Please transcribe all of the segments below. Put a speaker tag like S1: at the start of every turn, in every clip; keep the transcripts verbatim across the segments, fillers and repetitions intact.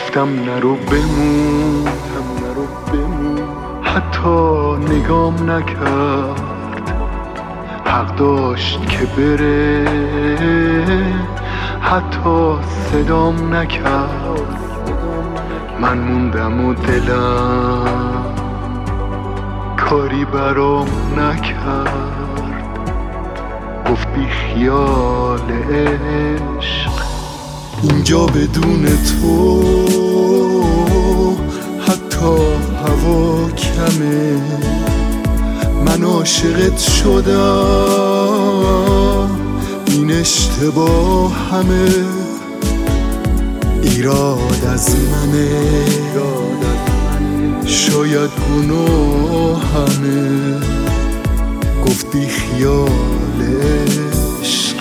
S1: گفتم نرو بمون، حتی نگام نکرد، حق داشت که بره، حتی صدام نکرد. من موندم و دلم کاری برام نکرد، گفت بی خیال عشق اینجا بدون تو حتی هوا کمه. من عاشقت شدم، این اشتباه همه، ایراد از منه، شاید گناه همه. گفت بی خیال عشق.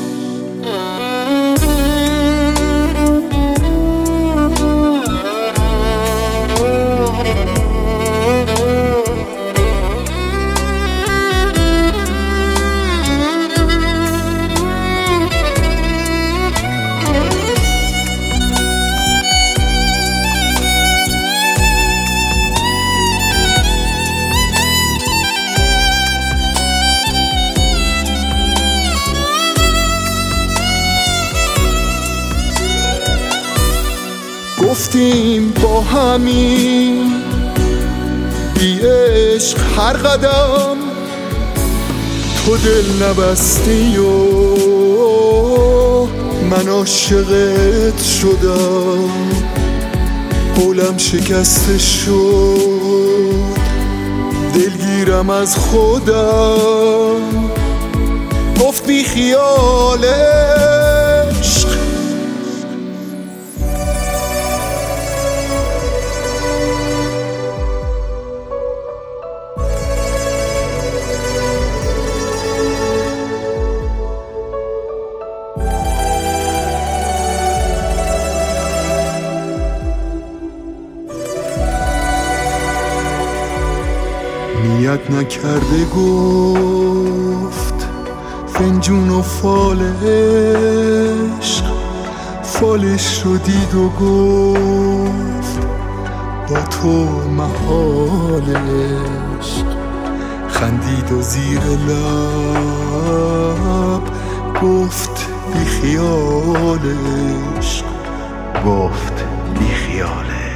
S1: گفتیم با همین بی عشق هر قدم، تو دل نبستی و من عاشقت شدم. قولم شکسته شد، دلگیرم از خودم. گفت بی خیال عشق. نیت نکرده گفت فنجون و فال عشق، فالش رو دید و گفت با تو محال عشق. خندید و زیر لب گفت بی خیال عشق، گفت بی خیال عشق.